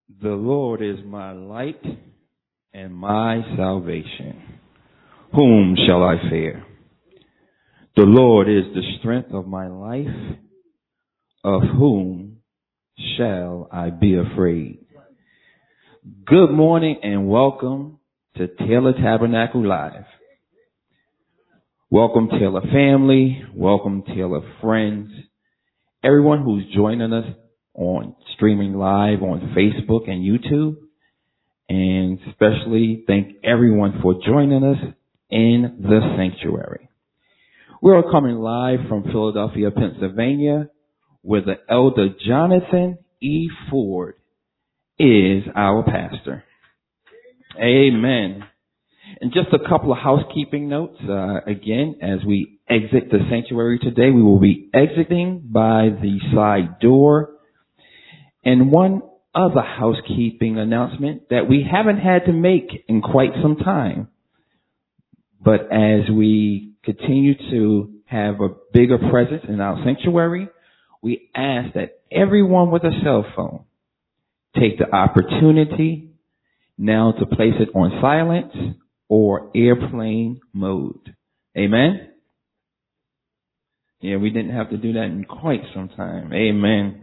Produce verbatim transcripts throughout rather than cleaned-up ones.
The Lord is my light and my salvation. Whom shall I fear? The Lord is the strength of my life. Of whom shall I be afraid? Good morning and welcome to Taylor Tabernacle Live. Welcome Taylor family. Welcome Taylor friends. Everyone who's joining us on streaming live on Facebook and YouTube. And especially thank everyone for joining us in the sanctuary. We're coming live from Philadelphia, Pennsylvania, where the elder Jonathan E. Ford is our pastor. Amen. And just a couple of housekeeping notes. Uh, again, as we exit the sanctuary today, we will be exiting by the side door. And one other housekeeping announcement that we haven't had to make in quite some time. But as we continue to have a bigger presence in our sanctuary, we ask that everyone with a cell phone take the opportunity now to place it on silent or airplane mode. Amen? Yeah, we didn't have to do that in quite some time. Amen.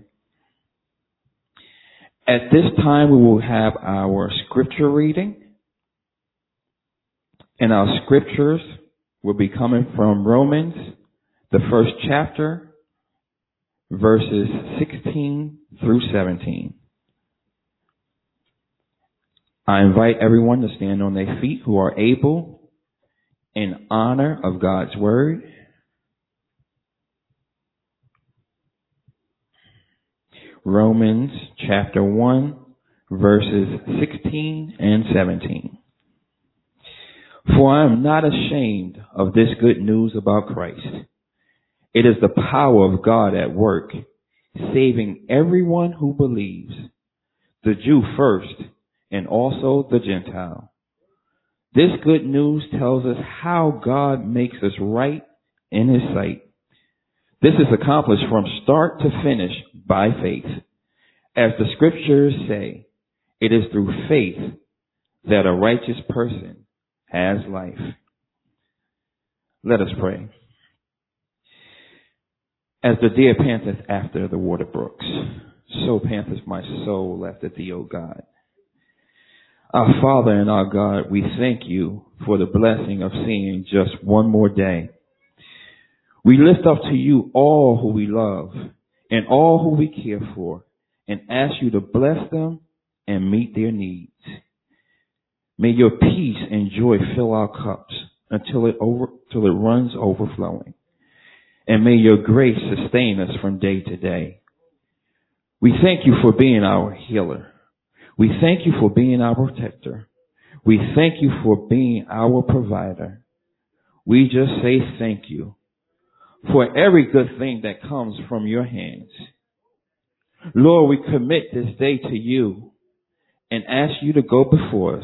At this time, we will have our scripture reading. And our scriptures will be coming from Romans, the first chapter, verses sixteen through seventeen. I invite everyone to stand on their feet who are able in honor of God's word. Romans chapter one, verses sixteen and seventeen. For I am not ashamed of this good news about Christ. It is the power of God at work, saving everyone who believes, the Jew first, and also the Gentile. This good news tells us how God makes us right in His sight. This is accomplished from start to finish by faith. As the scriptures say, it is through faith that a righteous person has life. Let us pray. As the deer panteth after the water brooks, so panteth my soul after thee, O God. Our Father and our God, we thank you for the blessing of seeing just one more day. We lift up to you all who we love and all who we care for and ask you to bless them and meet their needs. May your peace and joy fill our cups until it over, till it runs overflowing. And may your grace sustain us from day to day. We thank you for being our healer. We thank you for being our protector. We thank you for being our provider. We just say thank you for every good thing that comes from your hands. Lord, we commit this day to you and ask you to go before us.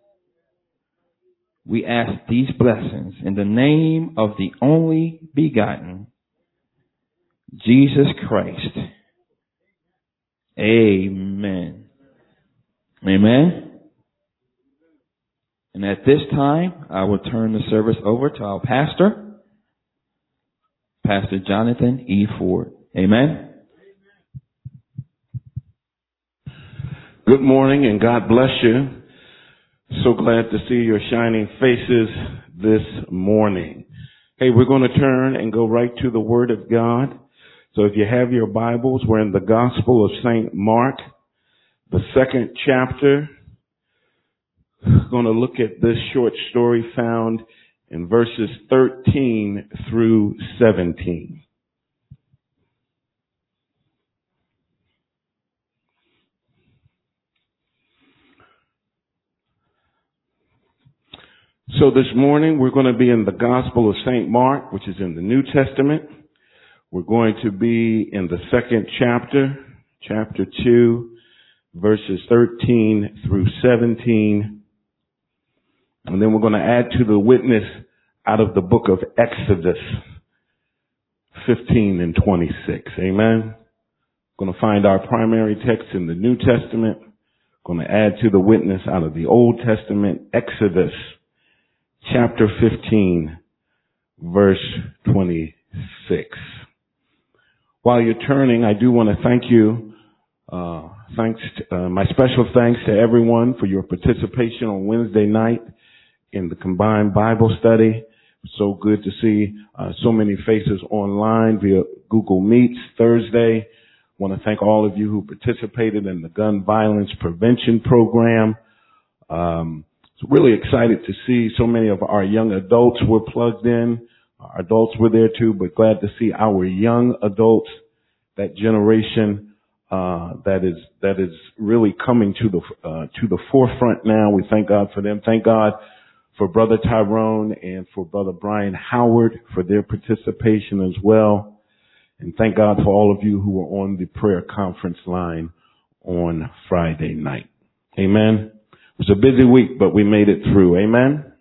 We ask these blessings in the name of the only begotten, Jesus Christ. Amen. Amen. And at this time, I will turn the service over to our pastor, Pastor Jonathan E. Ford. Amen. Good morning and God bless you. So glad to see your shining faces this morning. Hey, we're going to turn and go right to the Word of God. So if you have your Bibles, we're in the Gospel of Saint Mark, the second chapter. We're going to look at this short story found in verses thirteen through seventeen. So this morning we're going to be in the Gospel of Saint Mark, which is in the New Testament. We're going to be in the second chapter, chapter two, verses thirteen through seventeen. And then we're going to add to the witness out of the book of Exodus, fifteen and twenty-six. Amen. We're going to find our primary text in the New Testament Going to add to the witness out of the Old Testament, Exodus chapter fifteen, verse twenty-six. While you're turning, I do want to thank you. Uh, thanks, to, uh, my special thanks to everyone for your participation on Wednesday night in the combined Bible study. So good to see uh, so many faces online via Google Meets Thursday. I want to thank all of you who participated in the gun violence prevention program. Um, so really excited to see so many of our young adults were plugged in. Our adults were there too, but glad to see our young adults, that generation uh, that is that is really coming to the uh, to the forefront now. We thank God for them. Thank God for Brother Tyrone and for Brother Brian Howard for their participation as well. And thank God for all of you who were on the prayer conference line on Friday night. Amen. It was a busy week, but we made it through. Amen.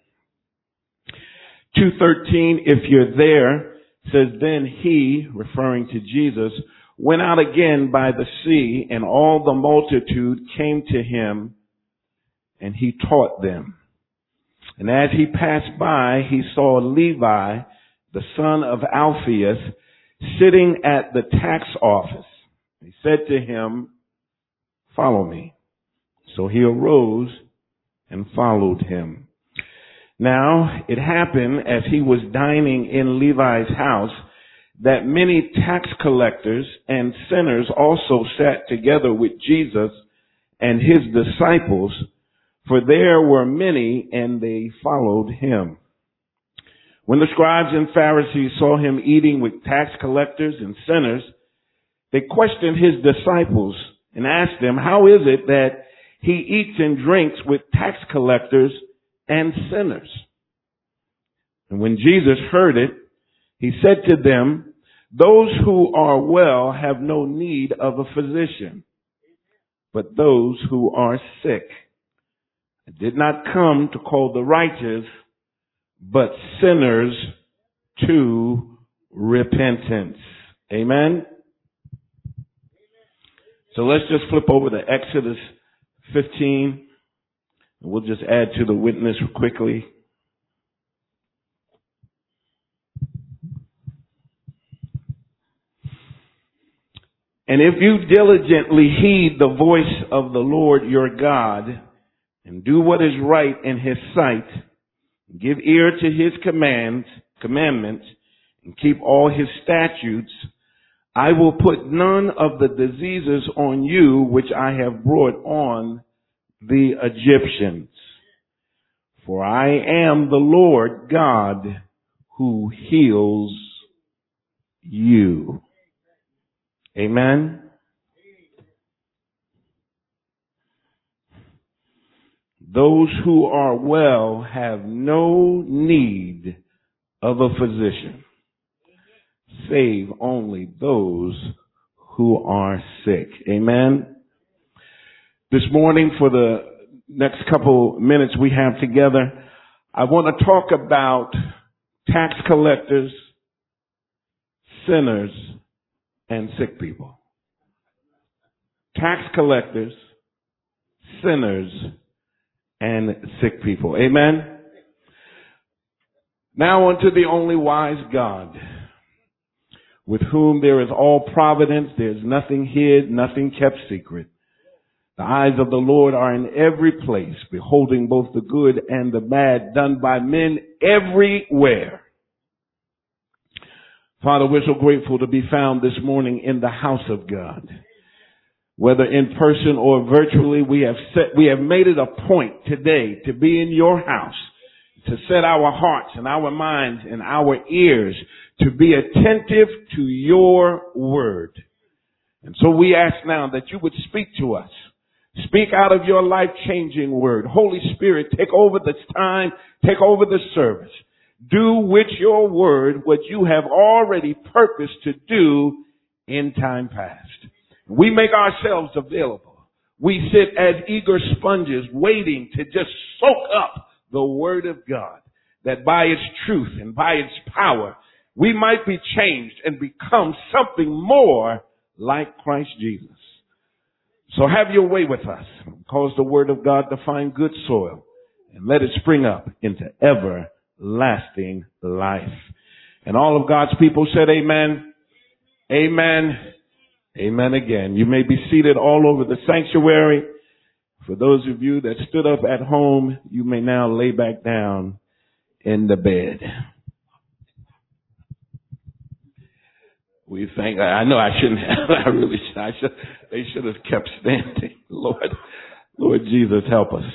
two thirteen, if you're there, says, then he, referring to Jesus, went out again by the sea, and all the multitude came to him, and he taught them. And as he passed by, he saw Levi, the son of Alphaeus, sitting at the tax office. He said to him, follow me. So he arose and followed him. Now it happened as he was dining in Levi's house that many tax collectors and sinners also sat together with Jesus and his disciples, for there were many and they followed him. When the scribes and Pharisees saw him eating with tax collectors and sinners, they questioned his disciples and asked them, how is it that he eats and drinks with tax collectors and sinners? And when Jesus heard it, he said to them, those who are well have no need of a physician, but those who are sick. I did not come to call the righteous, but sinners to repentance. Amen. So let's just flip over to Exodus fifteen. And we'll just add to the witness quickly. And if you diligently heed the voice of the Lord your God and do what is right in his sight, give ear to his commands, commandments, and keep all his statutes, I will put none of the diseases on you which I have brought on the Egyptians. For I am the Lord God who heals you. Amen. Those who are well have no need of a physician, save only those who are sick. Amen. This morning, for the next couple minutes we have together, I want to talk about tax collectors, sinners, and sick people. Tax collectors, sinners, and sick people. Amen. Now unto the only wise God, with whom there is all providence, there is nothing hid, nothing kept secret. The eyes of the Lord are in every place, beholding both the good and the bad done by men everywhere. Father, we're so grateful to be found this morning in the house of God. Whether in person or virtually, we have set, we have made it a point today to be in your house, to set our hearts and our minds and our ears to be attentive to your word. And so we ask now that you would speak to us. Speak out of your life-changing word. Holy Spirit, take over this time, take over the service. Do with your word what you have already purposed to do in time past. We make ourselves available. We sit as eager sponges waiting to just soak up the word of God, that by its truth and by its power, we might be changed and become something more like Christ Jesus. So have your way with us. Cause the word of God to find good soil and let it spring up into everlasting life. And all of God's people said amen. Amen. Amen again. You may be seated all over the sanctuary. For those of you that stood up at home, you may now lay back down in the bed. We thank, I know I shouldn't have, I really should, I should, they should have kept standing. Lord, Lord Jesus, help us.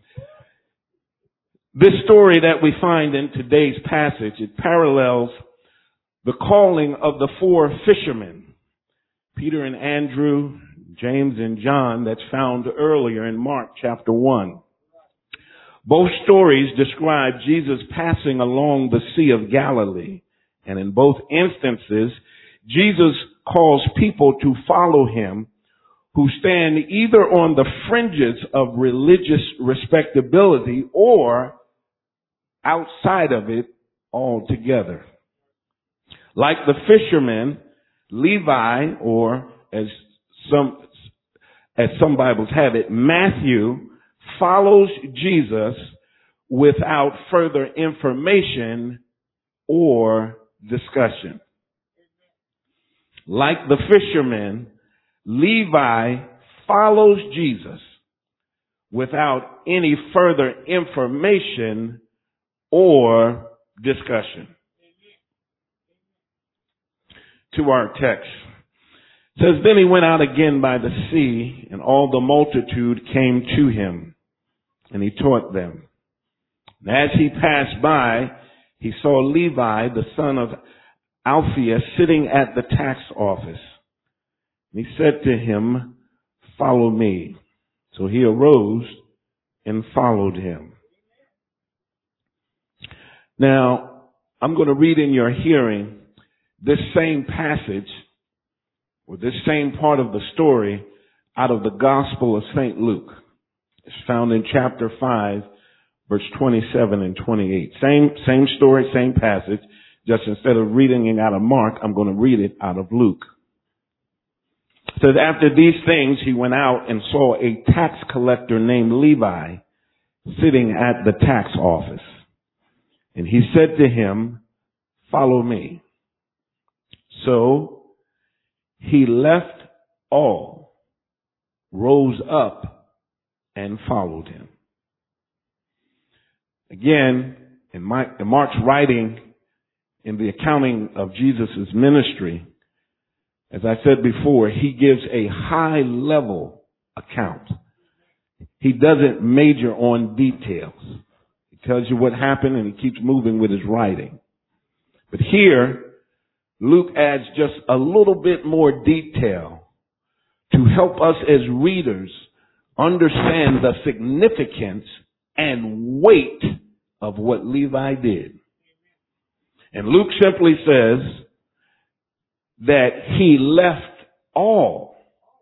This story that we find in today's passage, it parallels the calling of the four fishermen, Peter and Andrew, James and John, that's found earlier in Mark chapter one. Both stories describe Jesus passing along the Sea of Galilee. And in both instances, Jesus calls people to follow him who stand either on the fringes of religious respectability or outside of it altogether. Like the fishermen, Levi, or as some, as some Bibles have it, Matthew, follows Jesus without further information or discussion. Like the fishermen, Levi follows Jesus without any further information or discussion. To our text. It says, then he went out again by the sea, and all the multitude came to him, and he taught them. And as he passed by, he saw Levi, the son of Alphaeus, sitting at the tax office. And he said to him, follow me. So he arose and followed him. Now, I'm going to read in your hearing this same passage, or this same part of the story, out of the Gospel of Saint Luke. It's found in chapter five, verse twenty-seven and twenty-eight. Same, same story, same passage. Just instead of reading it out of Mark, I'm going to read it out of Luke. It says, after these things, he went out and saw a tax collector named Levi sitting at the tax office. And he said to him, follow me. So he left all, rose up, and followed him. Again, in, my, in Mark's writing, in the accounting of Jesus' ministry, as I said before, he gives a high level account. He doesn't major on details. He tells you what happened and he keeps moving with his writing. But here, Luke adds just a little bit more detail to help us as readers understand the significance and weight of what Levi did. And Luke simply says that he left all,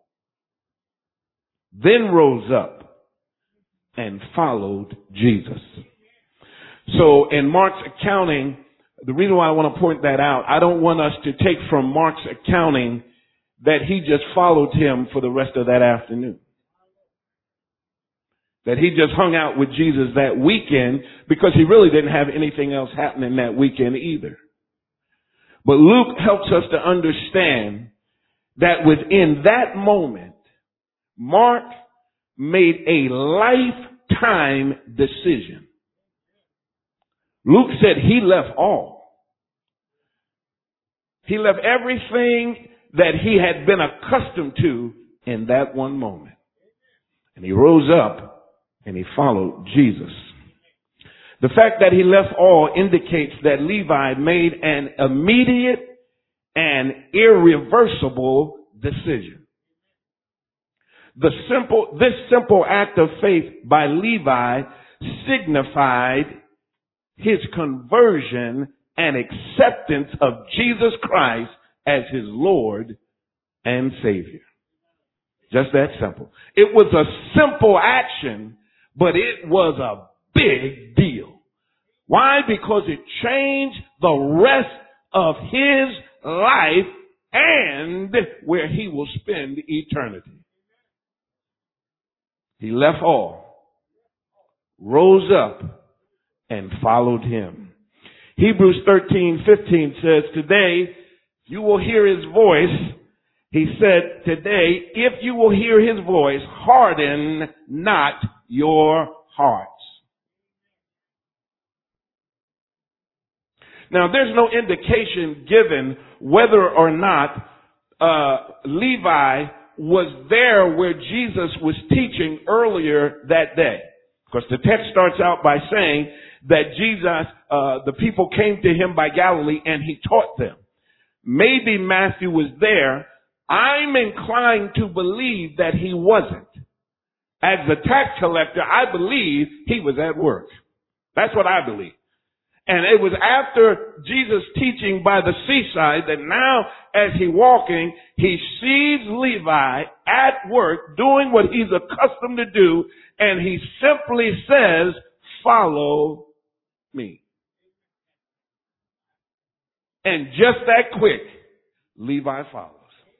then rose up and followed Jesus. So in Mark's accounting, the reason why I want to point that out, I don't want us to take from Mark's accounting that he just followed him for the rest of that afternoon. That he just hung out with Jesus that weekend because he really didn't have anything else happening that weekend either. But Luke helps us to understand that within that moment, Mark made a lifetime decision. Luke said he left all. He left everything that he had been accustomed to in that one moment. And he rose up and he followed Jesus. The fact that he left all indicates that Levi made an immediate and irreversible decision. The simple, this simple act of faith by Levi signified his conversion and acceptance of Jesus Christ as his Lord and Savior. Just that simple. It was a simple action, but it was a big deal. Why? Because it changed the rest of his life and where he will spend eternity. He left all, rose up, and followed him. Hebrews thirteen fifteen says, today you will hear his voice. He said, today, if you will hear his voice, harden not your hearts. Now, there's no indication given whether or not uh, Levi was there where Jesus was teaching earlier that day. Because the text starts out by saying that Jesus, uh, the people came to him by Galilee and he taught them. Maybe Matthew was there. I'm inclined to believe that he wasn't. As the tax collector, I believe he was at work. That's what I believe. And it was after Jesus' teaching by the seaside that now, as he walking, he sees Levi at work doing what he's accustomed to do, and he simply says, follow me. And just that quick, Levi follows.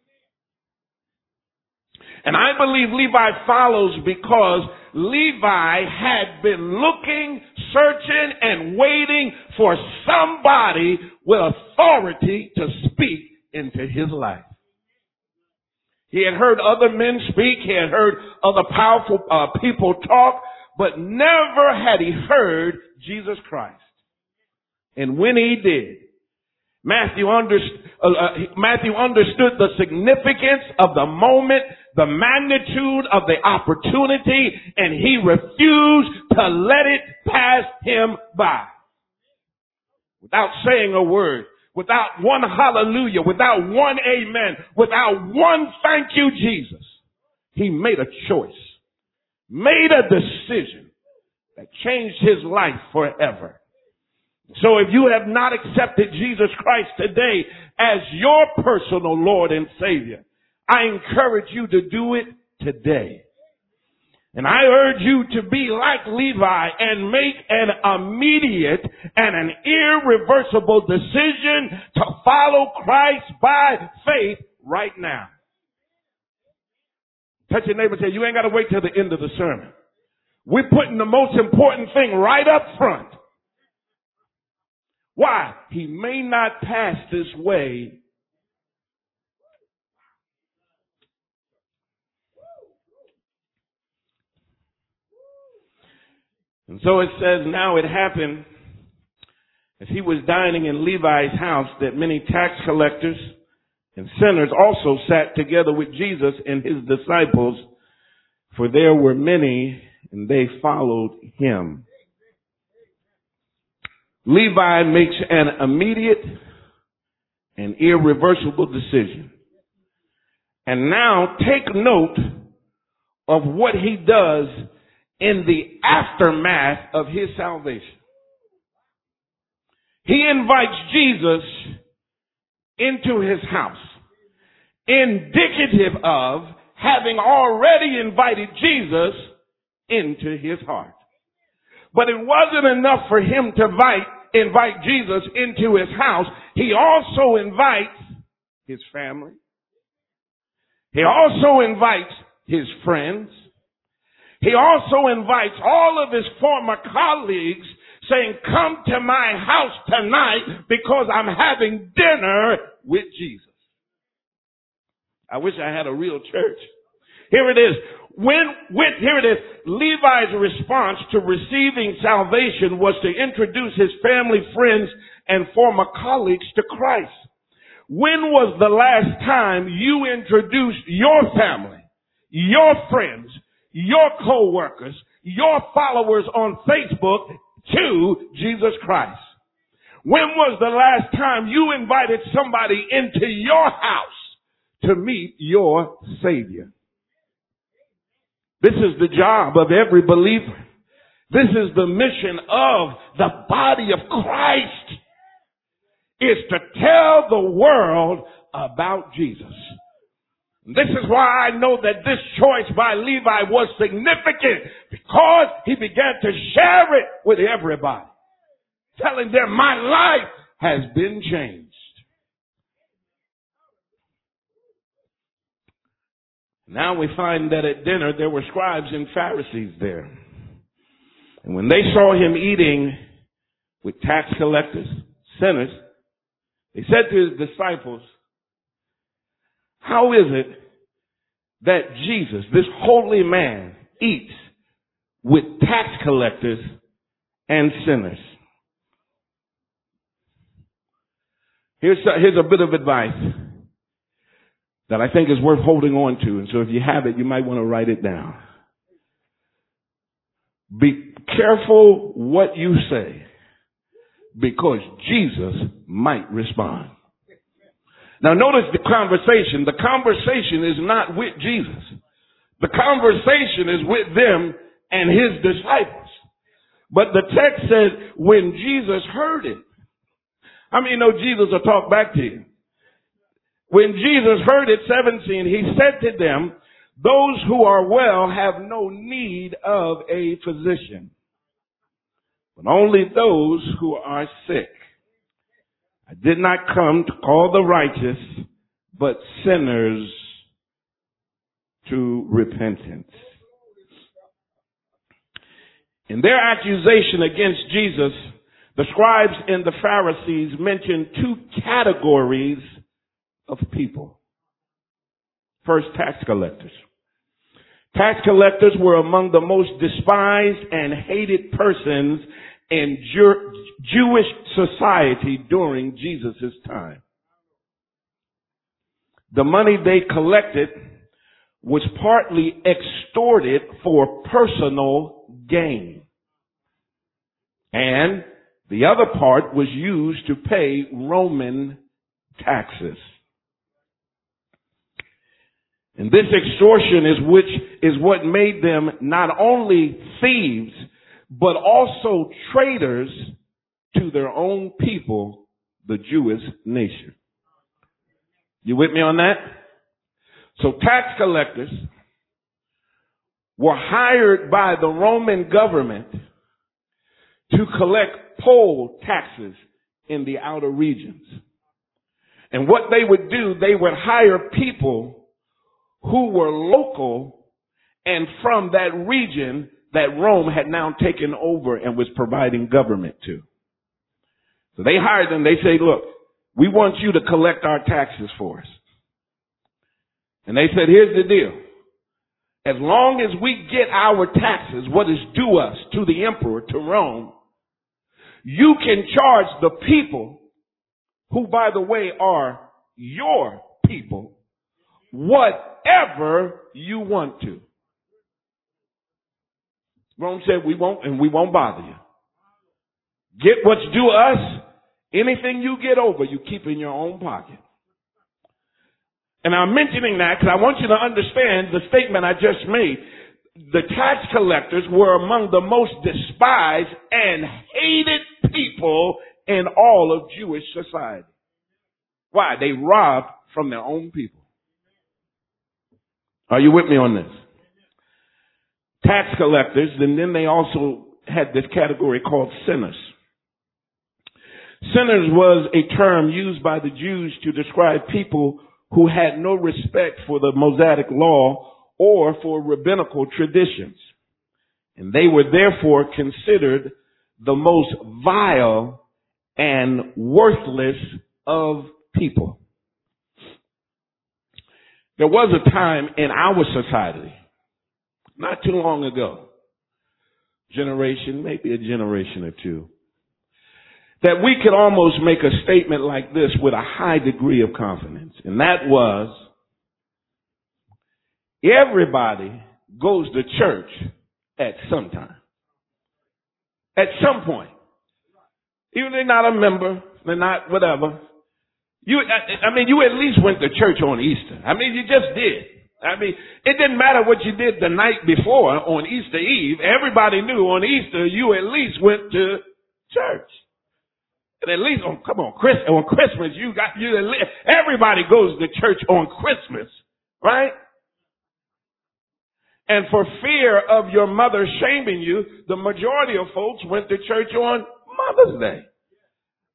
And I believe Levi follows because Levi had been looking, searching, and waiting for somebody with authority to speak into his life. He had heard other men speak. He had heard other powerful uh, people talk, but never had he heard Jesus Christ. And when he did, Matthew, underst- uh, uh, Matthew understood the significance of the moment, the magnitude of the opportunity, and he refused to let it pass him by. Without saying a word, without one hallelujah, without one amen, without one thank you, Jesus, he made a choice, made a decision that changed his life forever. So if you have not accepted Jesus Christ today as your personal Lord and Savior, I encourage you to do it today. And I urge you to be like Levi and make an immediate and an irreversible decision to follow Christ by faith right now. Touch your neighbor and say, you ain't got to wait till the end of the sermon. We're putting the most important thing right up front. Why? He may not pass this way. And so it says, now it happened as he was dining in Levi's house that many tax collectors and sinners also sat together with Jesus and his disciples, for there were many and they followed him. Levi makes an immediate and irreversible decision. And now take note of what he does in the aftermath of his salvation. He invites Jesus into his house, indicative of having already invited Jesus into his heart. But it wasn't enough for him to invite invite Jesus into his house. He also invites his family. He also invites his friends. He also invites all of his former colleagues, saying, come to my house tonight because I'm having dinner with Jesus. I wish I had a real church. Here it is. When, when, here it is. Levi's response to receiving salvation was to introduce his family, friends, and former colleagues to Christ. When was the last time you introduced your family, your friends, your co-workers, your followers on Facebook to Jesus Christ? When was the last time you invited somebody into your house to meet your Savior? This is the job of every believer. This is the mission of the body of Christ, is to tell the world about Jesus. This is why I know that this choice by Levi was significant, because he began to share it with everybody, telling them my life has been changed. Now we find that at dinner there were scribes and Pharisees there. And when they saw him eating with tax collectors, sinners, they said to his disciples, how is it that Jesus, this holy man, eats with tax collectors and sinners? Here's a, here's a bit of advice that I think is worth holding on to. And so if you have it, you might want to write it down. Be careful what you say, because Jesus might respond. Now notice the conversation. The conversation is not with Jesus. The conversation is with them and his disciples. But the text says when Jesus heard it. I mean, you know, Jesus will talk back to you. When Jesus heard it, seventeen, he said to them, those who are well have no need of a physician, but only those who are sick. I did not come to call the righteous, but sinners to repentance. In their accusation against Jesus, the scribes and the Pharisees mentioned two categories of people. First, tax collectors. Tax collectors were among the most despised and hated persons in Jew- Jewish society during Jesus' time. The money they collected was partly extorted for personal gain, and the other part was used to pay Roman taxes. And this extortion is which is what made them not only thieves, but also traitors to their own people, the Jewish nation. You with me on that? So tax collectors were hired by the Roman government to collect poll taxes in the outer regions. And what they would do, they would hire people who were local and from that region that Rome had now taken over and was providing government to. So they hired them. They say, look, we want you to collect our taxes for us. And they said, here's the deal. As long as we get our taxes, what is due us, to the emperor, to Rome, you can charge the people, who, by the way, are your people, whatever you want to. Rome said, we won't, and we won't bother you. Get what's due us. Anything you get over, you keep in your own pocket. And I'm mentioning that because I want you to understand the statement I just made. The tax collectors were among the most despised and hated people in all of Jewish society. Why? They robbed from their own people. Are you with me on this? Tax collectors, and then they also had this category called sinners. Sinners was a term used by the Jews to describe people who had no respect for the Mosaic law or for rabbinical traditions. And they were therefore considered the most vile and worthless of people. There was a time in our society, not too long ago, generation, maybe a generation or two, that we could almost make a statement like this with a high degree of confidence. And that was, everybody goes to church at some time. At some point. Even if they're not a member, they're not whatever. You, I, I mean, you at least went to church on Easter. I mean, you just did. I mean, it didn't matter what you did the night before on Easter Eve. Everybody knew on Easter you at least went to church. And at least, oh, come on, Chris, on Christmas, you got, you, everybody goes to church on Christmas, right? And for fear of your mother shaming you, the majority of folks went to church on Mother's Day.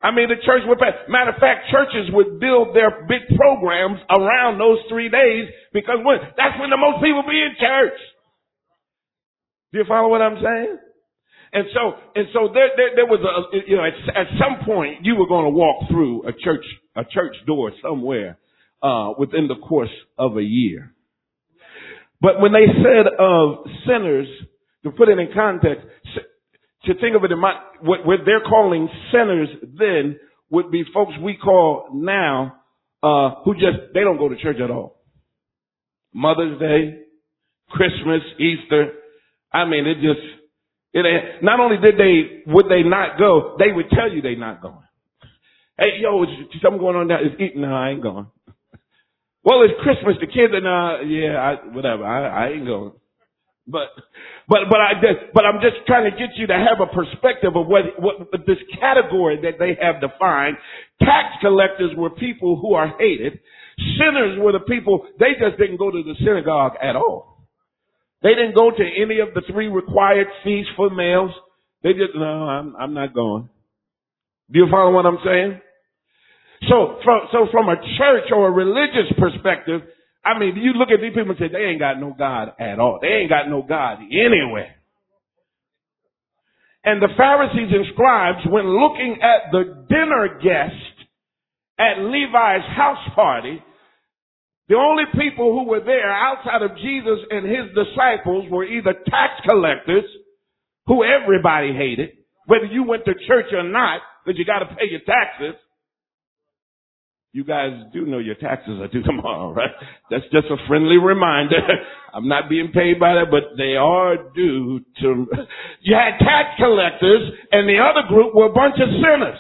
I mean, the church would pay. Matter of fact, churches would build their big programs around those three days because when, that's when the most people be in church. Do you follow what I'm saying? And so, and so there, there, there was a, you know, at, at some point you were going to walk through a church, a church door somewhere, uh, within the course of a year. But when they said of sinners, to put it in context, to think of it in my, what, what they're calling sinners then would be folks we call now, uh, who just, they don't go to church at all. Mother's Day, Christmas, Easter. I mean, it just, it ain't, not only did they, would they not go, they would tell you they not going. Hey, yo, is something going on there? Is eating? No, I ain't going. Well, it's Christmas. The kids are not, yeah, I, whatever. I, I ain't going. But, but, but I just, but I'm just trying to get you to have a perspective of what, what this category that they have defined. Tax collectors were people who are hated. Sinners were the people, they just didn't go to the synagogue at all. They didn't go to any of the three required feasts for males. They just, no, I'm, I'm not going. Do you follow what I'm saying? So, from, so from a church or a religious perspective, I mean, you look at these people and say, they ain't got no God at all. They ain't got no God anywhere. And the Pharisees and scribes, when looking at the dinner guest at Levi's house party, the only people who were there outside of Jesus and his disciples were either tax collectors, who everybody hated, whether you went to church or not, because you got to pay your taxes. You guys do know your taxes are due tomorrow, right? That's just a friendly reminder. I'm not being paid by that, but they are due to. You had tax collectors, and the other group were a bunch of sinners.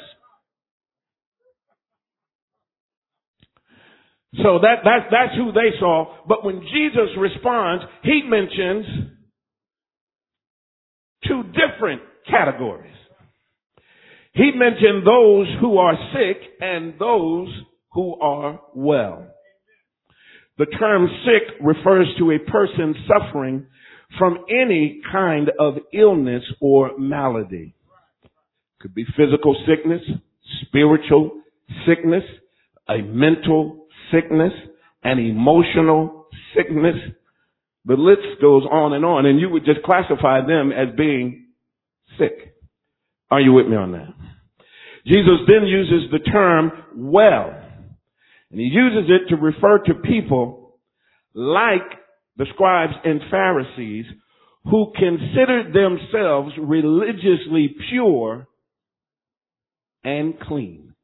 So that, that's, that's who they saw. But when Jesus responds, he mentions two different categories. He mentioned those who are sick and those who are well. The term sick refers to a person suffering from any kind of illness or malady. Could be physical sickness, spiritual sickness, a mental sickness, an emotional sickness. The list goes on and on, and you would just classify them as being sick. Are you with me on that? Jesus then uses the term well, and he uses it to refer to people like the scribes and Pharisees who considered themselves religiously pure and clean.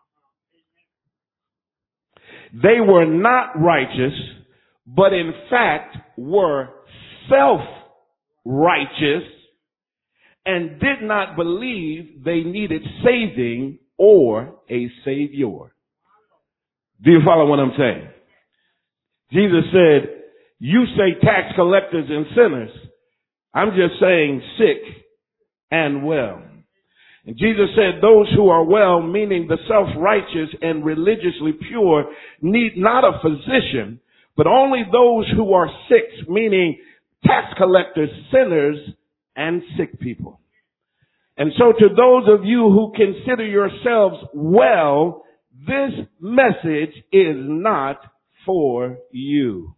They were not righteous, but in fact were self-righteous and did not believe they needed saving or a savior. Do you follow what I'm saying? Jesus said, you say tax collectors and sinners. I'm just saying sick and well. And Jesus said those who are well, meaning the self-righteous and religiously pure, need not a physician, but only those who are sick, meaning tax collectors, sinners, and sick people. And so to those of you who consider yourselves well, this message is not for you.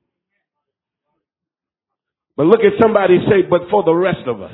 But look at somebody say, but for the rest of us.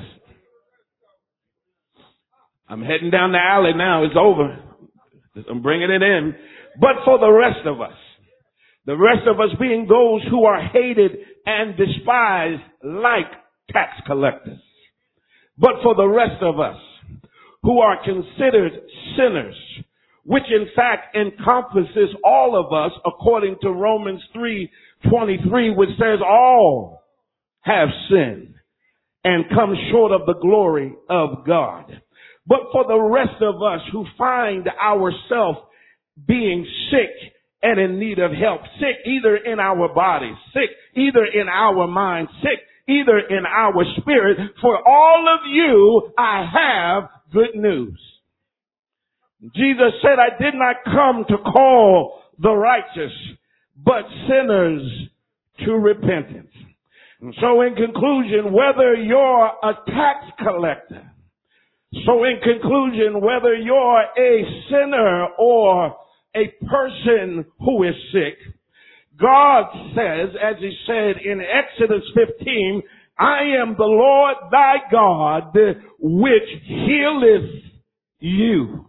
I'm heading down the alley now. It's over. I'm bringing it in. But for the rest of us. The rest of us being those who are hated and despised like tax collectors. But for the rest of us who are considered sinners, which in fact encompasses all of us according to Romans three twenty-three, which says all have sinned and come short of the glory of God. But for the rest of us who find ourselves being sick and in need of help, sick either in our bodies, sick either in our minds, sick either in our spirit, for all of you I have good news. Jesus said, I did not come to call the righteous, but sinners to repentance. And so in conclusion, whether you're a tax collector, So in conclusion, whether you're a sinner or a person who is sick, God says, as he said in Exodus fifteen, I am the Lord thy God, which healeth you.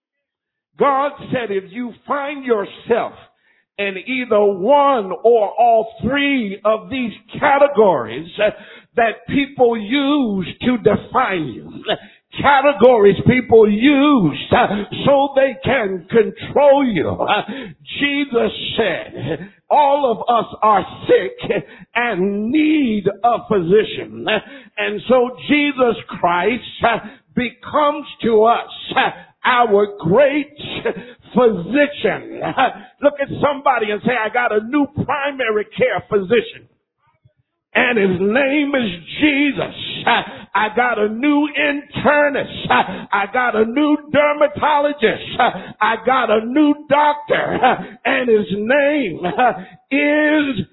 God said if you find yourself in either one or all three of these categories that people use to define you, categories people use so they can control you, Jesus said, all of us are sick and need a physician. And so Jesus Christ becomes to us our great physician. Look at somebody and say, I got a new primary care physician. And his name is Jesus. I got a new internist. I got a new dermatologist. I got a new doctor. And his name is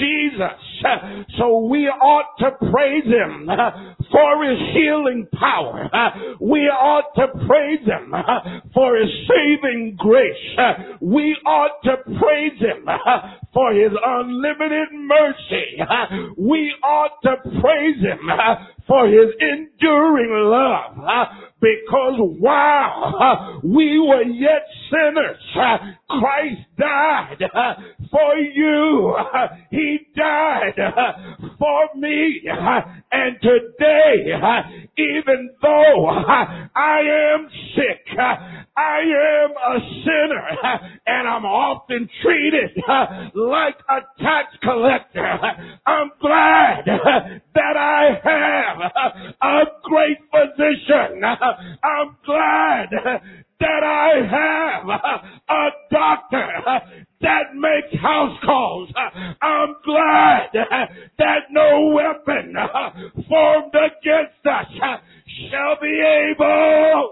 Jesus. So we ought to praise him for his healing power. We ought to praise him for his saving grace. We ought to praise him for his unlimited mercy. We ought to praise him for his enduring love. Because while we were yet sinners, Christ died for you. He died for me. And today, even though I am sick, I am a sinner, and I'm often treated like a tax collector, I'm glad that I have a great physician. I'm glad that I have a doctor that makes house calls. I'm glad that no weapon formed against us shall be able.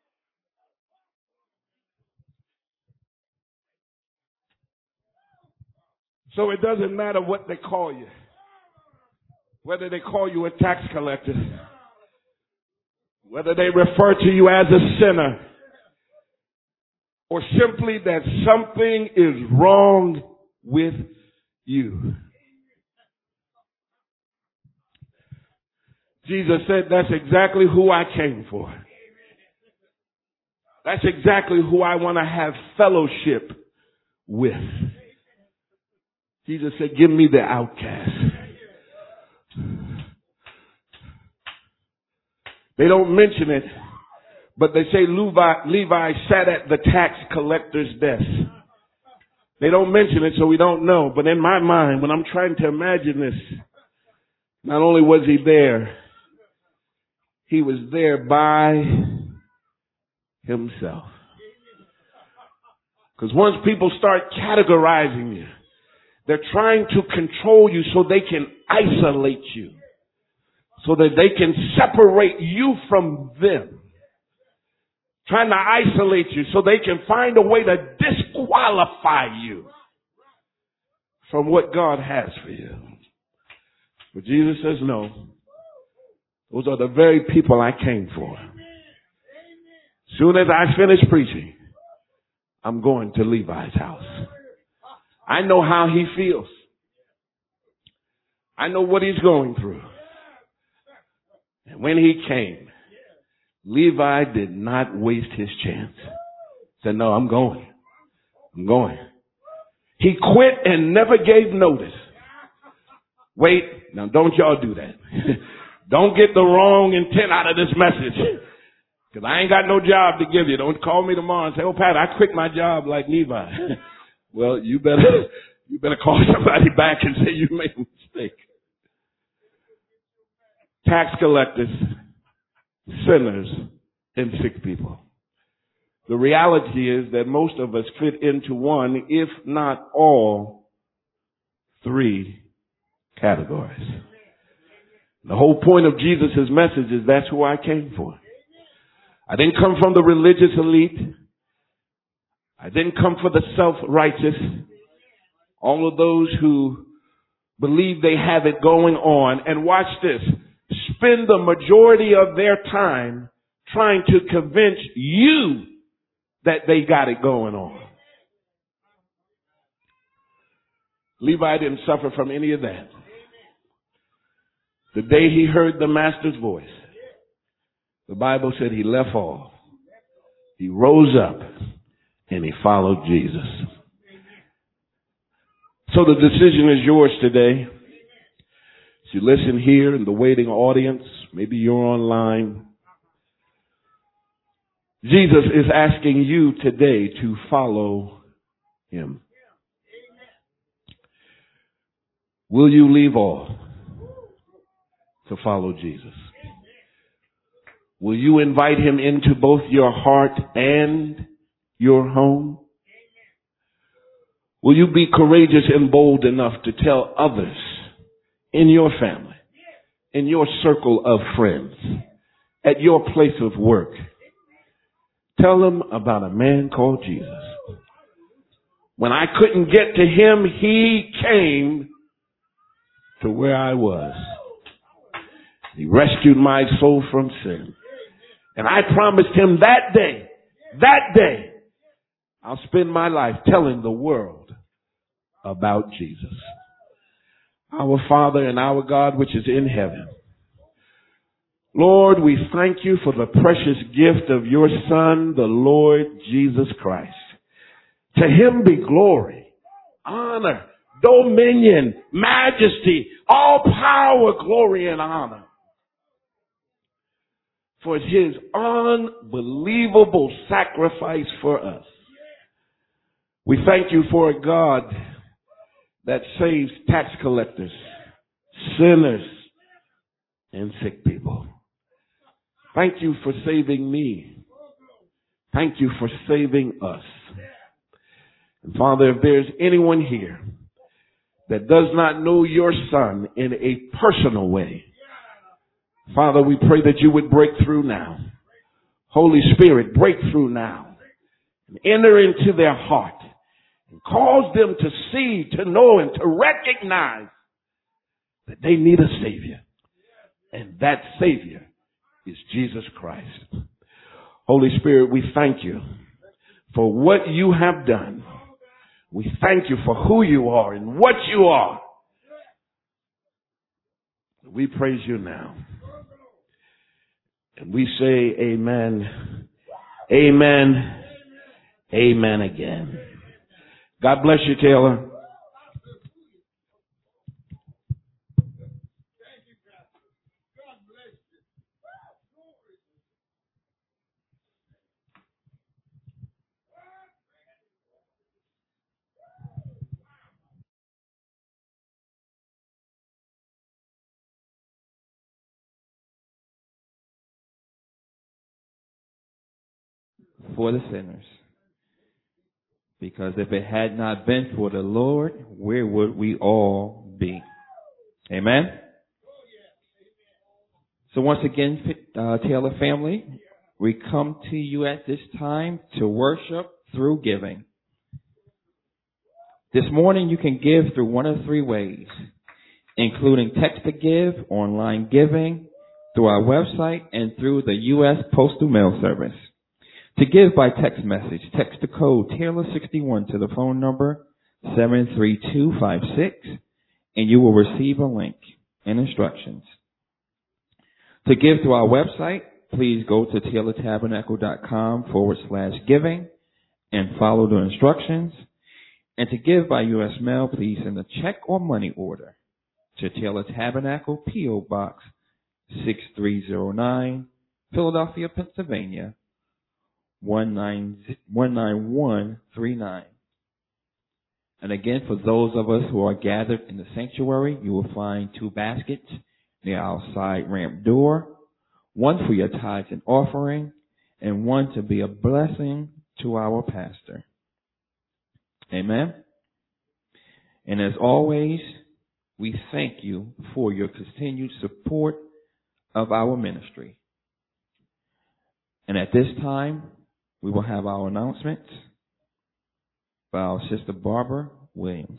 So it doesn't matter what they call you, whether they call you a tax collector, whether they refer to you as a sinner, or simply that something is wrong with you. Jesus said, that's exactly who I came for. That's exactly who I want to have fellowship with. Jesus said, give me the outcast. They don't mention it, but they say Levi, Levi sat at the tax collector's desk. They don't mention it, so we don't know. But in my mind, when I'm trying to imagine this, not only was he there, he was there by himself. Because once people start categorizing you, they're trying to control you so they can isolate you, so that they can separate you from them. Trying to isolate you so they can find a way to disqualify you from what God has for you. But Jesus says, no. Those are the very people I came for. Soon as I finish preaching, I'm going to Levi's house. I know how he feels. I know what he's going through. And when he came, Levi did not waste his chance. He said, no, I'm going. I'm going. He quit and never gave notice. Wait, now don't y'all do that. Don't get the wrong intent out of this message. Because I ain't got no job to give you. Don't call me tomorrow and say, oh, Pat, I quit my job like Levi. Well, you better, you better call somebody back and say you made a mistake. Tax collectors, sinners, and sick people. The reality is that most of us fit into one, if not all, three categories. The whole point of Jesus' message is that's who I came for. I didn't come from the religious elite. I didn't come for the self-righteous. All of those who believe they have it going on. And watch this. Spend the majority of their time trying to convince you that they got it going on. Levi didn't suffer from any of that. The day he heard the master's voice, the Bible said he left off. He rose up and he followed Jesus. So the decision is yours today. As you listen here in the waiting audience, maybe you're online. Jesus is asking you today to follow him. Will you leave all to follow Jesus? Will you invite him into both your heart and your home? Will you be courageous and bold enough to tell others in your family, in your circle of friends, at your place of work? Tell them about a man called Jesus. When I couldn't get to him, he came to where I was. He rescued my soul from sin. And I promised him that day, that day, I'll spend my life telling the world about Jesus. Our Father and our God, which is in heaven. Lord, we thank you for the precious gift of your Son, the Lord Jesus Christ. To him be glory, honor, dominion, majesty, all power, glory, and honor. For his unbelievable sacrifice for us. We thank you for a God that saves tax collectors, sinners, and sick people. Thank you for saving me. Thank you for saving us. And Father, if there's anyone here that does not know your Son in a personal way, Father, we pray that you would break through now. Holy Spirit, break through now. And enter into their heart. And cause them to see, to know, and to recognize that they need a Savior. And that Savior is Jesus Christ. Holy Spirit, we thank you for what you have done. We thank you for who you are and what you are. We praise you now. And we say amen, amen, amen again. God bless you, Taylor. For the sinners. Because if it had not been for the Lord, where would we all be? Amen? So once again, uh, Taylor family, we come to you at this time to worship through giving. This morning you can give through one of three ways, including text to give, online giving, through our website, and through the U S Postal Mail Service. To give by text message, text the code Taylor sixty-one to the phone number seven three two five six, and you will receive a link and instructions. To give through our website, please go to taylortabernacle.com forward slash giving and follow the instructions. And to give by U S mail, please send a check or money order to Taylor Tabernacle, P O Box six three zero nine, Philadelphia, Pennsylvania, one nine one three nine. And again, for those of us who are gathered in the sanctuary, you will find two baskets near our side ramp door, one for your tithes and offering, and one to be a blessing to our pastor. Amen. And as always, we thank you for your continued support of our ministry. And at this time, we will have our announcements by our sister Barbara Williams.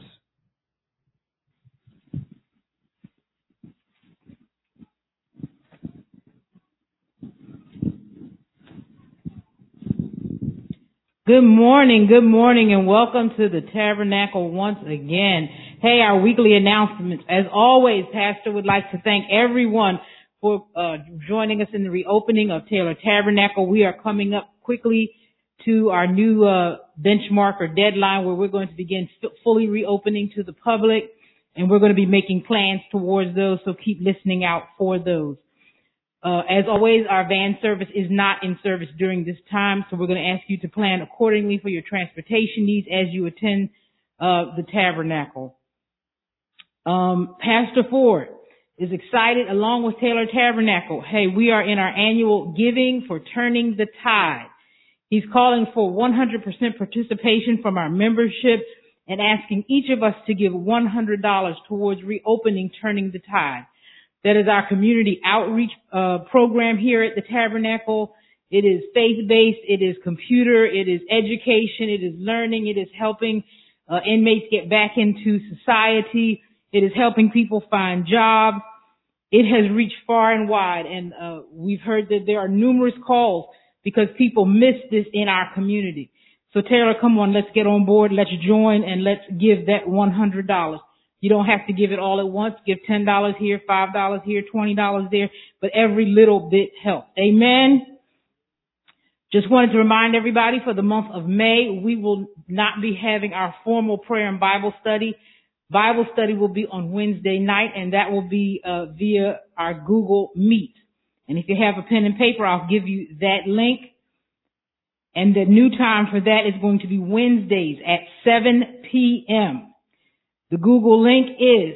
Good morning, good morning, and welcome to the Tabernacle once again. Hey, our weekly announcements. As always, Pastor would like to thank everyone for uh, joining us in the reopening of Taylor Tabernacle. We are coming up quickly to our new uh, benchmark or deadline where we're going to begin f- fully reopening to the public, and we're going to be making plans towards those, so keep listening out for those. Uh, as always, our van service is not in service during this time, so we're going to ask you to plan accordingly for your transportation needs as you attend uh, the Tabernacle. Um, Pastor Ford is excited along with Taylor Tabernacle. Hey, we are in our annual Giving for Turning the Tide. He's calling for one hundred percent participation from our membership and asking each of us to give one hundred dollars towards reopening Turning the Tide. That is our community outreach uh, program here at the Tabernacle. It is faith-based, it is computer, it is education, it is learning, it is helping uh, inmates get back into society, it is helping people find jobs. It has reached far and wide, and uh, we've heard that there are numerous calls because people miss this in our community. So Taylor, come on, let's get on board, let's join, and let's give that one hundred dollars. You don't have to give it all at once. Give ten dollars here, five dollars here, twenty dollars there, but every little bit helps. Amen. Just wanted to remind everybody for the month of May, we will not be having our formal prayer and Bible study. Bible study will be on Wednesday night, and that will be uh, via our Google Meet. And if you have a pen and paper, I'll give you that link. And the new time for that is going to be Wednesdays at seven p.m. The Google link is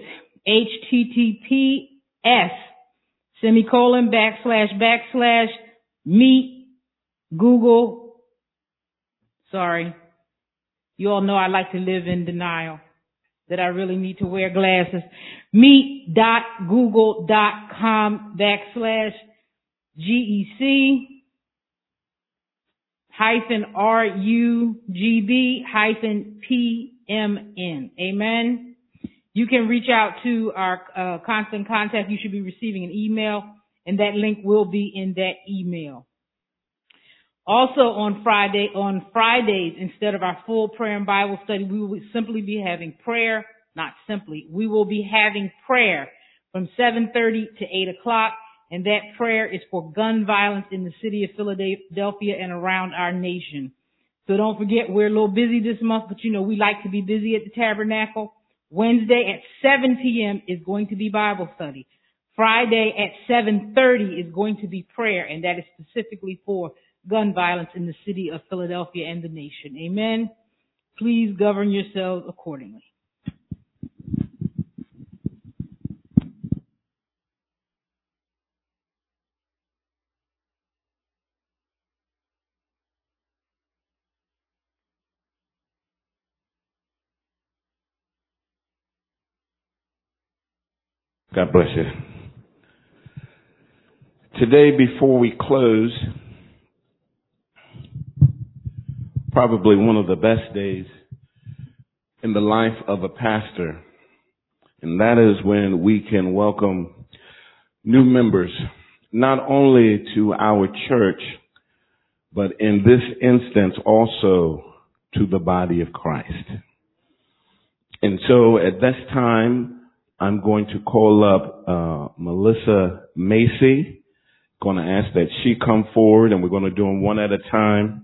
https semicolon backslash backslash meet Google. Sorry. You all know I like to live in denial that I really need to wear glasses. meet.google.com backslash GEC hyphen RUGB hyphen PMN. Amen. You can reach out to our uh, constant contact. You should be receiving an email, and that link will be in that email. Also on Friday, on Fridays, instead of our full prayer and Bible study, we will simply be having prayer. Not simply, we will be having prayer from seven thirty to eight o'clock, and that prayer is for gun violence in the city of Philadelphia and around our nation. So don't forget, we're a little busy this month, but you know, we like to be busy at the Tabernacle. Wednesday at seven p.m. is going to be Bible study. Friday at seven thirty is going to be prayer, and that is specifically for gun violence in the city of Philadelphia and the nation. Amen. Please govern yourselves accordingly. God bless you. Today, before we close, probably one of the best days in the life of a pastor, and that is when we can welcome new members, not only to our church, but in this instance also to the body of Christ. And so at this time, I'm going to call up uh, Melissa Macy. Going to ask that she come forward, and we're going to do them one at a time.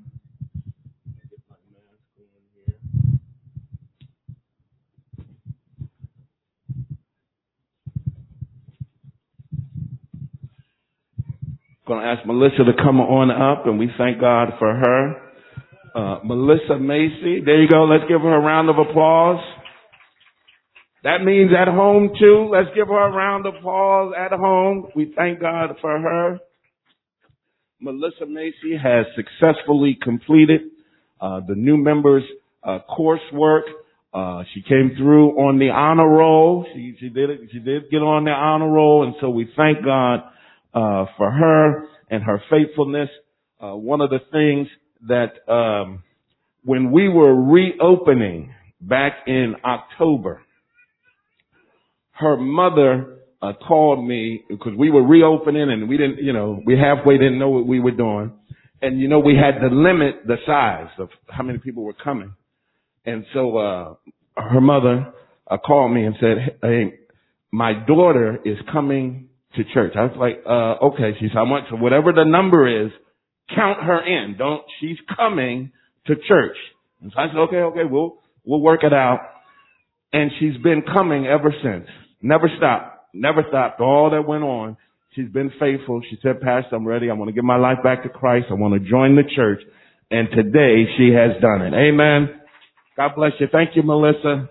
Going to ask Melissa to come on up, and we thank God for her. Uh, Melissa Macy, there you go. Let's give her a round of applause. That means at home too. Let's give her a round of applause at home. We thank God for her. Melissa Macy has successfully completed uh, the new members uh, coursework. Uh, she came through on the honor roll. She, she did it. She did get on the honor roll, and so we thank God uh, for her and her faithfulness. Uh, one of the things that um, when we were reopening back in October, her mother uh, called me because we were reopening and we didn't, you know, we halfway didn't know what we were doing. And, you know, we had to limit the size of how many people were coming. And so uh her mother uh, called me and said, hey, my daughter is coming to church. I was like, uh, okay. She said, I want to, whatever the number is, count her in. Don't, she's coming to church. And so I said, okay, okay, we'll, we'll work it out. And she's been coming ever since. Never stopped. Never stopped. All that went on. She's been faithful. She said, Pastor, I'm ready. I want to give my life back to Christ. I want to join the church. And today she has done it. Amen. God bless you. Thank you, Melissa.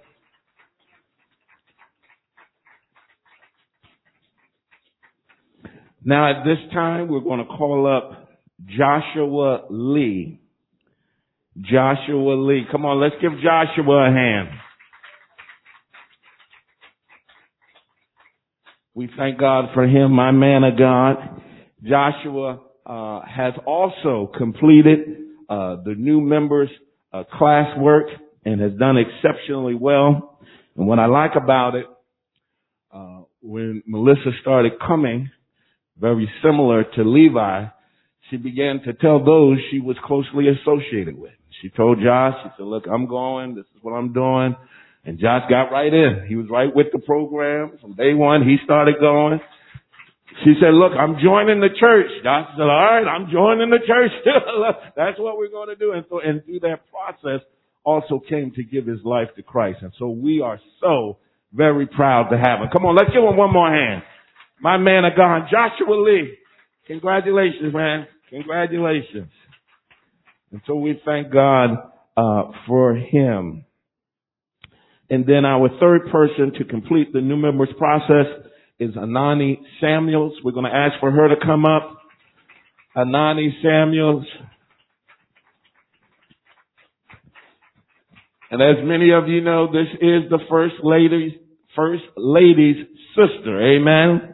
Now at this time, we're going to call up Joshua Lee. Joshua Lee. Come on, let's give Joshua a hand. We thank God for him, my man of God. Joshua uh, has also completed uh, the new members' uh, classwork and has done exceptionally well. And what I like about it, uh, when Melissa started coming, very similar to Levi, she began to tell those she was closely associated with. She told Josh, she said, look, I'm going. This is what I'm doing. And Josh got right in. He was right with the program. From day one, he started going. She said, look, I'm joining the church. Josh said, all right, I'm joining the church. That's what we're going to do. And so, and through that process, also came to give his life to Christ. And so we are so very proud to have him. Come on, let's give him one more hand. My man of God, Joshua Lee. Congratulations, man. Congratulations. And so we thank God uh for him. And then our third person to complete the new members process is Anani Samuels. We're going to ask for her to come up. Anani Samuels. And as many of you know, this is the first lady's, first lady's sister. Amen.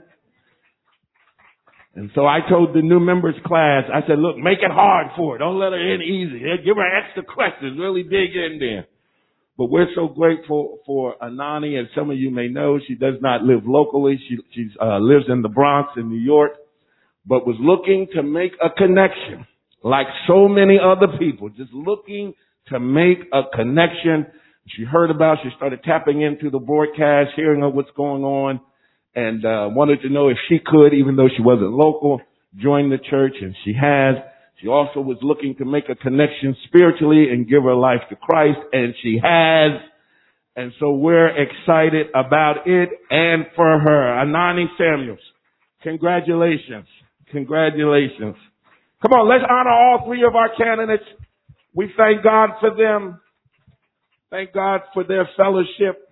And so I told the new members class, I said, look, make it hard for her. Don't let her in easy. Give her extra questions. Really dig in there. But we're so grateful for Anani. As some of you may know, she does not live locally. She she uh, lives in the Bronx in New York, but was looking to make a connection like so many other people, just looking to make a connection. She heard about, she started tapping into the broadcast, hearing of what's going on, and uh wanted to know if she could, even though she wasn't local, join the church, and she has. She also was looking to make a connection spiritually and give her life to Christ, and she has. And so we're excited about it and for her. Anani Samuels, congratulations. Congratulations. Come on, let's honor all three of our candidates. We thank God for them. Thank God for their fellowship,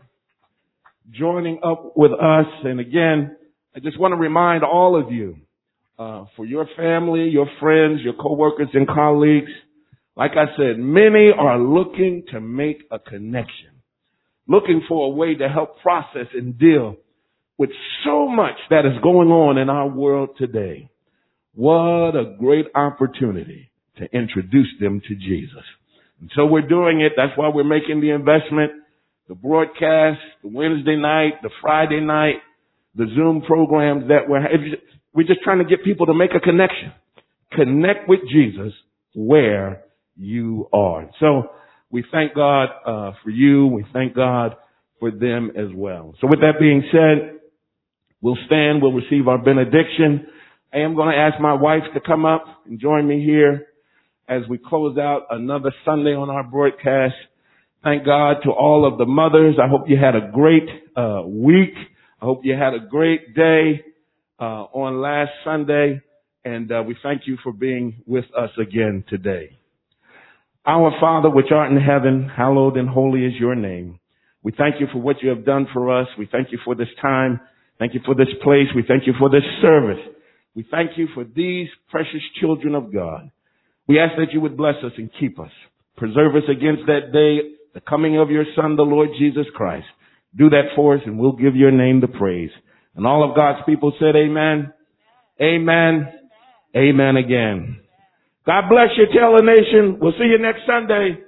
joining up with us. And again, I just want to remind all of you, uh, for your family, your friends, your coworkers and colleagues, like I said, many are looking to make a connection, looking for a way to help process and deal with so much that is going on in our world today. What a great opportunity to introduce them to Jesus. And so we're doing it. That's why we're making the investment. The broadcast, the Wednesday night, the Friday night, the Zoom programs that we're, we're just trying to get people to make a connection. Connect with Jesus where you are. So we thank God uh, for you. We thank God for them as well. So with that being said, we'll stand. We'll receive our benediction. I am going to ask my wife to come up and join me here as we close out another Sunday on our broadcast. Thank God to all of the mothers. I hope you had a great uh, week. I hope you had a great day uh, on last Sunday. And uh, we thank you for being with us again today. Our Father, which art in heaven, hallowed and holy is your name. We thank you for what you have done for us. We thank you for this time. Thank you for this place. We thank you for this service. We thank you for these precious children of God. We ask that you would bless us and keep us. Preserve us against that day, the coming of your Son, the Lord Jesus Christ. Do that for us, and we'll give your name the praise. And all of God's people said amen. Amen. Amen, amen again. God bless you, Taylor Nation. We'll see you next Sunday.